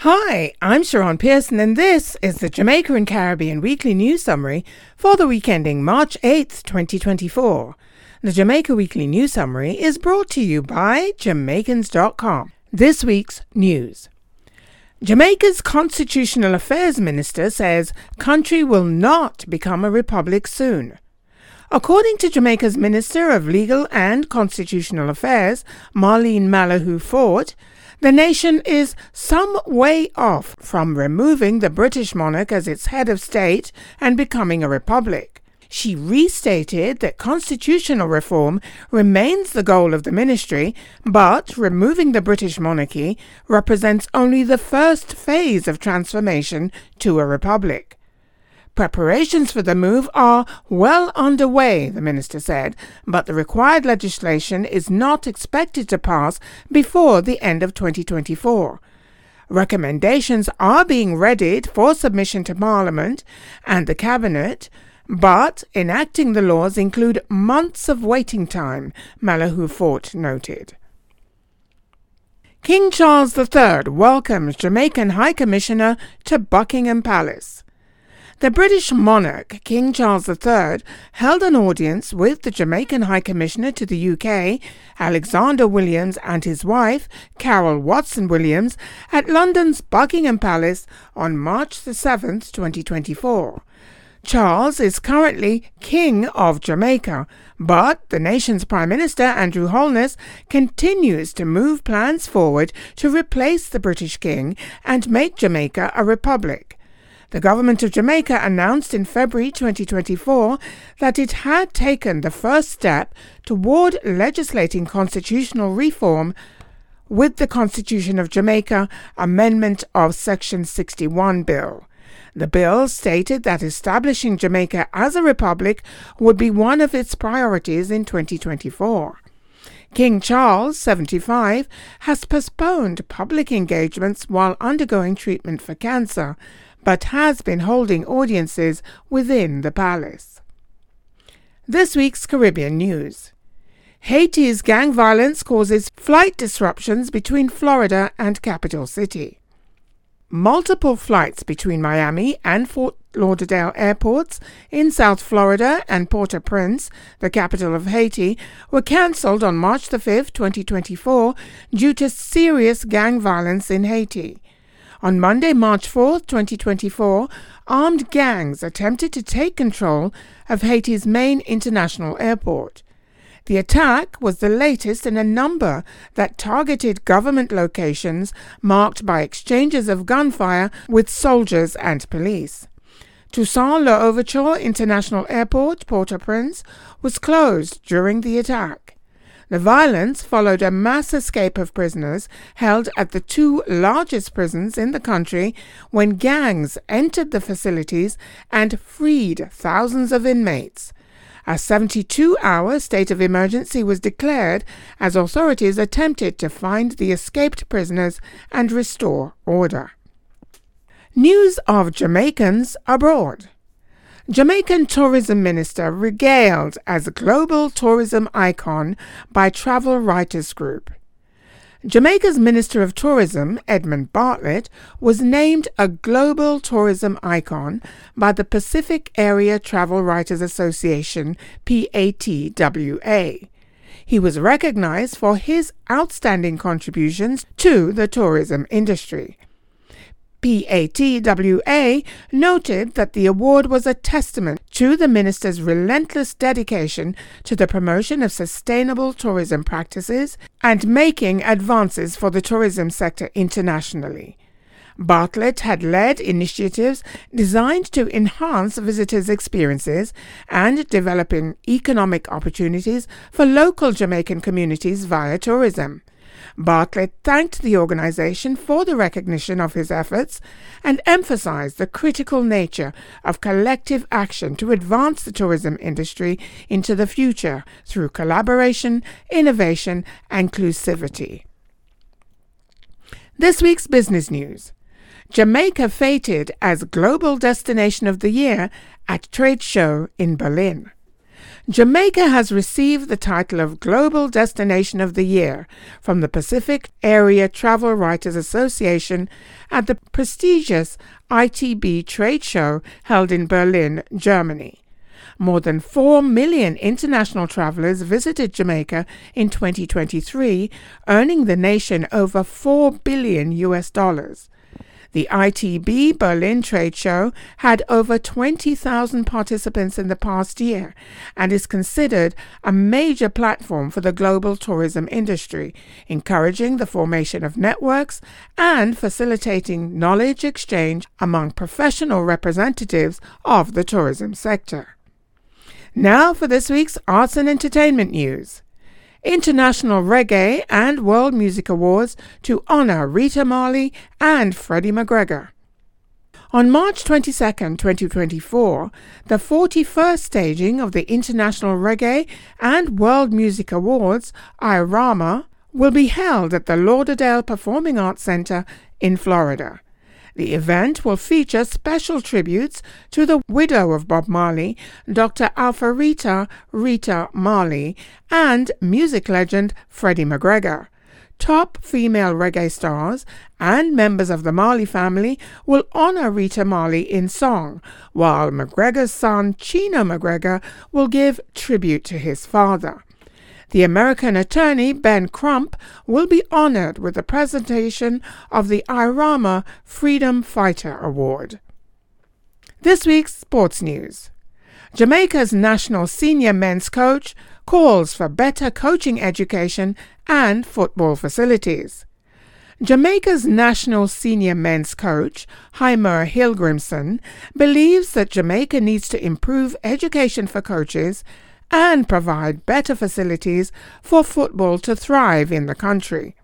Hi, I'm Sharon Pearson, and this is the Jamaica and Caribbean Weekly News Summary for the week ending March 8th, 2024. The Jamaica Weekly News Summary is brought to you by Jamaicans.com. This week's news. Jamaica's Constitutional Affairs Minister says country will not become a republic soon. According to Jamaica's Minister of Legal and Constitutional Affairs, Marlene Malahoo Fort, the nation is some way off from removing the British monarch as its head of state and becoming a republic. She restated that constitutional reform remains the goal of the ministry, but removing the British monarchy represents only the first phase of transformation to a republic. Preparations for the move are well underway, the minister said, but the required legislation is not expected to pass before the end of 2024. Recommendations are being readied for submission to Parliament and the Cabinet, but enacting the laws include months of waiting time, Malahoo Fort noted. King Charles III welcomes Jamaican High Commissioner to Buckingham Palace. The British monarch, King Charles III, held an audience with the Jamaican High Commissioner to the UK, Alexander Williams, and his wife, Carol Watson Williams, at London's Buckingham Palace on March 7, 2024. Charles is currently King of Jamaica, but the nation's Prime Minister, Andrew Holness, continues to move plans forward to replace the British King and make Jamaica a republic. The government of Jamaica announced in February 2024 that it had taken the first step toward legislating constitutional reform with the Constitution of Jamaica Amendment of Section 61 bill. The bill stated that establishing Jamaica as a republic would be one of its priorities in 2024. King Charles, 75, has postponed public engagements while undergoing treatment for cancer, but has been holding audiences within the palace. This week's Caribbean news. Haiti's gang violence causes flight disruptions between Florida and Capital City. Multiple flights between Miami and Fort Lauderdale airports in South Florida and Port-au-Prince, the capital of Haiti, were cancelled on March 5, 2024 due to serious gang violence in Haiti. On Monday, March 4, 2024, armed gangs attempted to take control of Haiti's main international airport. The attack was the latest in a number that targeted government locations marked by exchanges of gunfire with soldiers and police. Toussaint-L'Ouverture International Airport, Port-au-Prince, was closed during the attack. The violence followed a mass escape of prisoners held at the two largest prisons in the country when gangs entered the facilities and freed thousands of inmates. A 72-hour state of emergency was declared as authorities attempted to find the escaped prisoners and restore order. News of Jamaicans abroad. Jamaican Tourism Minister regaled as a global tourism icon by Travel Writers Group. Jamaica's Minister of Tourism, Edmund Bartlett, was named a global tourism icon by the Pacific Area Travel Writers Association, PATWA. He was recognized for his outstanding contributions to the tourism industry. PATWA noted that the award was a testament to the minister's relentless dedication to the promotion of sustainable tourism practices and making advances for the tourism sector internationally. Bartlett had led initiatives designed to enhance visitors' experiences and developing economic opportunities for local Jamaican communities via tourism. Bartlett thanked the organization for the recognition of his efforts and emphasized the critical nature of collective action to advance the tourism industry into the future through collaboration, innovation, and inclusivity. This week's business news. Jamaica feted as Global Destination of the Year at Trade Show in Berlin. Jamaica has received the title of Global Destination of the Year from the Pacific Area Travel Writers Association at the prestigious ITB trade show held in Berlin, Germany. More than 4 million international travelers visited Jamaica in 2023, earning the nation over $4 billion. The ITB Berlin trade show had over 20,000 participants in the past year and is considered a major platform for the global tourism industry, encouraging the formation of networks and facilitating knowledge exchange among professional representatives of the tourism sector. Now for this week's arts and entertainment news. International Reggae and World Music Awards to honor Rita Marley and Freddie McGregor. On March 22, 2024, the 41st staging of the International Reggae and World Music Awards, IRAMA, will be held at the Lauderdale Performing Arts Center in Florida. The event will feature special tributes to the widow of Bob Marley, Dr. Alpharetta Rita Marley, and music legend Freddie McGregor. Top female reggae stars and members of the Marley family will honor Rita Marley in song, while McGregor's son Chino McGregor will give tribute to his father. The American attorney Ben Crump will be honored with the presentation of the IRAMA Freedom Fighter Award. This week's sports news. Jamaica's national senior men's coach calls for better coaching education and football facilities. Jamaica's national senior men's coach, Heimer Hilgrimson, believes that Jamaica needs to improve education for coaches and provide better facilities for football to thrive in the country.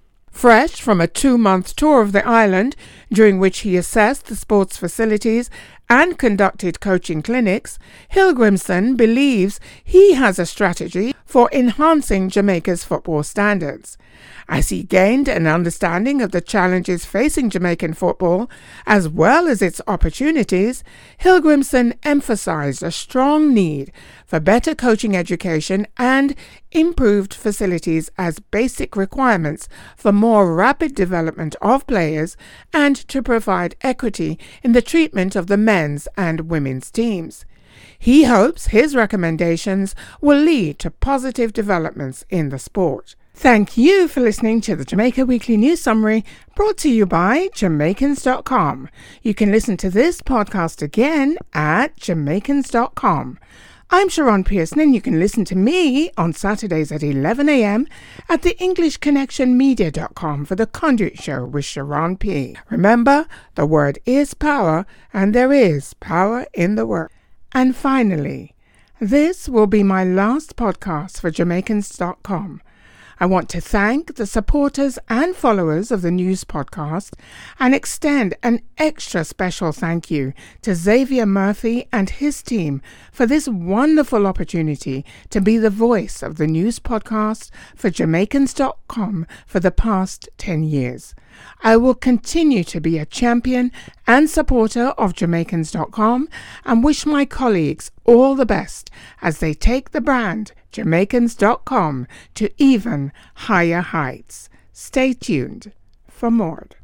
Fresh from a 2-month tour of the island, during which he assessed the sports facilities and conducted coaching clinics, Hilgrimson believes he has a strategy for enhancing Jamaica's football standards. As he gained an understanding of the challenges facing Jamaican football, as well as its opportunities, Hilgrimson emphasized a strong need for better coaching education and improved facilities as basic requirements for more rapid development of players and to provide equity in the treatment of the men's and women's teams. He hopes his recommendations will lead to positive developments in the sport. Thank you for listening to the Jamaica Weekly News Summary, brought to you by Jamaicans.com. You can listen to this podcast again at Jamaicans.com. I'm Sharon Pearson, and you can listen to me on Saturdays at 11 a.m. at the EnglishConnectionMedia.com for The Conduit Show with Sharon P. Remember, the word is power, and there is power in the word. And finally, this will be my last podcast for Jamaicans.com. I want to thank the supporters and followers of the news podcast and extend an extra special thank you to Xavier Murphy and his team for this wonderful opportunity to be the voice of the news podcast for Jamaicans.com for the past 10 years. I will continue to be a champion and supporter of Jamaicans.com and wish my colleagues all the best as they take the brand Jamaicans.com to even higher heights. Stay tuned for more.